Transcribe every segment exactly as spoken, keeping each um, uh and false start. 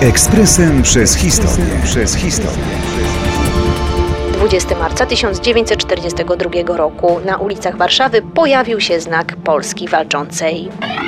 Ekspresem przez historię. Przez historię. dwudziestego marca tysiąc dziewięćset czterdziestego drugiego roku na ulicach Warszawy pojawił się znak Polski Walczącej.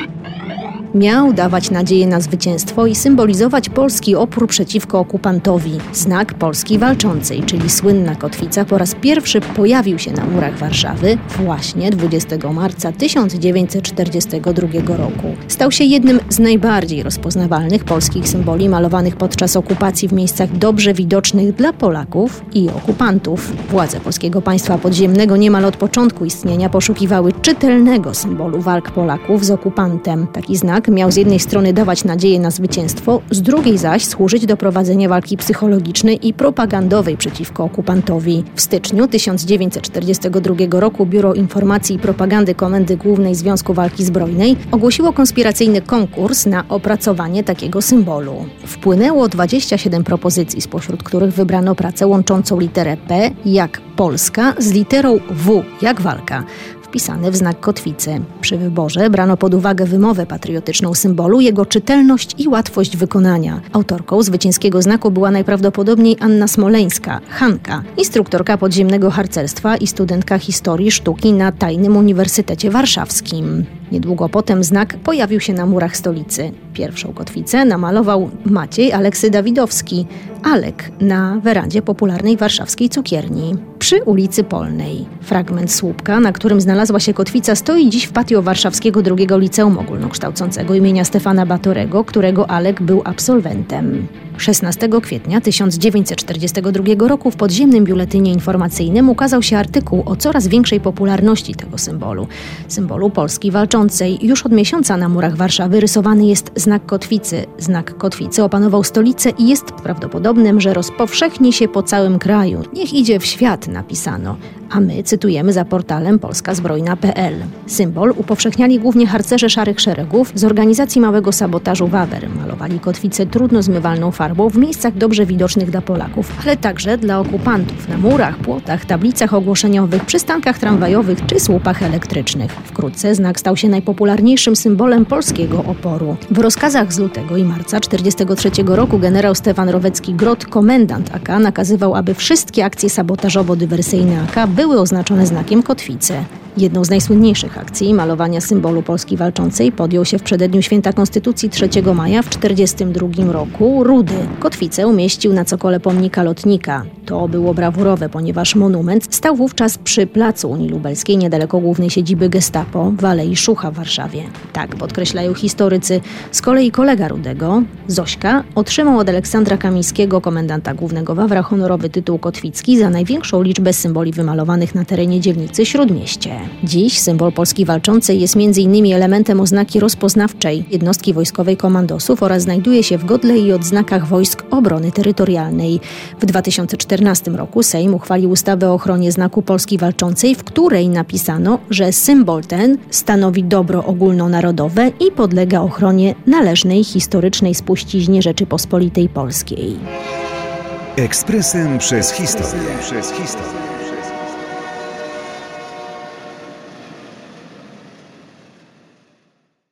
Miał dawać nadzieję na zwycięstwo i symbolizować polski opór przeciwko okupantowi. Znak Polski Walczącej, czyli słynna kotwica, po raz pierwszy pojawił się na murach Warszawy właśnie dwudziestego marca tysiąc dziewięćset czterdziestego drugiego roku. Stał się jednym z najbardziej rozpoznawalnych polskich symboli malowanych podczas okupacji w miejscach dobrze widocznych dla Polaków i okupantów. Władze Polskiego Państwa Podziemnego niemal od początku istnienia poszukiwały czytelnego symbolu walk Polaków z okupantem. Taki znak miał z jednej strony dawać nadzieję na zwycięstwo, z drugiej zaś służyć do prowadzenia walki psychologicznej i propagandowej przeciwko okupantowi. W styczniu tysiąc dziewięćset czterdziestego drugiego roku Biuro Informacji i Propagandy Komendy Głównej Związku Walki Zbrojnej ogłosiło konspiracyjny konkurs na opracowanie takiego symbolu. Wpłynęło dwadzieścia siedem propozycji, spośród których wybrano pracę łączącą literę P jak Polska z literą W jak walka, wpisane w znak kotwicy. Przy wyborze brano pod uwagę wymowę patriotyczną symbolu, jego czytelność i łatwość wykonania. Autorką zwycięskiego znaku była najprawdopodobniej Anna Smoleńska, Hanka, instruktorka podziemnego harcerstwa i studentka historii sztuki na Tajnym Uniwersytecie Warszawskim. Niedługo potem znak pojawił się na murach stolicy. Pierwszą kotwicę namalował Maciej Aleksy Dawidowski, Alek, na werandzie popularnej warszawskiej cukierni przy ulicy Polnej. Fragment słupka, na którym znalazła się kotwica, stoi dziś w patio warszawskiego drugiego Liceum Ogólnokształcącego imienia Stefana Batorego, którego Alek był absolwentem. szesnastego kwietnia tysiąc dziewięćset czterdziestego drugiego roku w podziemnym biuletynie informacyjnym ukazał się artykuł o coraz większej popularności tego symbolu. Symbolu Polski Walczącej. Już od miesiąca na murach Warszawy rysowany jest znak kotwicy. Znak kotwicy opanował stolicę i jest prawdopodobnym, że rozpowszechni się po całym kraju. Niech idzie w świat, napisano. A my cytujemy za portalem polska zbrojna kropka pe el. Symbol upowszechniali głównie harcerze Szarych Szeregów z organizacji Małego Sabotażu Wawer. Malowali kotwicę trudno zmywalną farbą w miejscach dobrze widocznych dla Polaków, ale także dla okupantów na murach, płotach, tablicach ogłoszeniowych, przystankach tramwajowych czy słupach elektrycznych. Wkrótce znak stał się najpopularniejszym symbolem polskiego oporu. W rozkazach z lutego i marca tysiąc dziewięćset czterdziestego trzeciego roku generał Stefan Rowecki-Grot, komendant A K, nakazywał, aby wszystkie akcje sabotażowo-dywersyjne A K były oznaczone znakiem kotwicy. Jedną z najsłynniejszych akcji malowania symbolu Polski Walczącej podjął się w przededniu Święta Konstytucji trzeciego maja w tysiąc dziewięćset czterdziestym drugim roku Rudy. Kotwicę umieścił na cokole pomnika lotnika. To było brawurowe, ponieważ monument stał wówczas przy placu Unii Lubelskiej, niedaleko głównej siedziby Gestapo w Alei Szucha w Warszawie. Tak podkreślają historycy. Z kolei kolega Rudego, Zośka, otrzymał od Aleksandra Kamińskiego, komendanta głównego Wawra, honorowy tytuł kotwicki za największą liczbę symboli wymalowanych na terenie dzielnicy Śródmieście. Dziś symbol Polski Walczącej jest między innymi elementem oznaki rozpoznawczej jednostki wojskowej komandosów oraz znajduje się w godle i odznakach Wojsk Obrony Terytorialnej. W dwa tysiące czternastym roku Sejm uchwalił ustawę o ochronie znaku Polski Walczącej, w której napisano, że symbol ten stanowi dobro ogólnonarodowe i podlega ochronie należnej historycznej spuściźnie Rzeczypospolitej Polskiej. Ekspresem przez historię. Przez historię.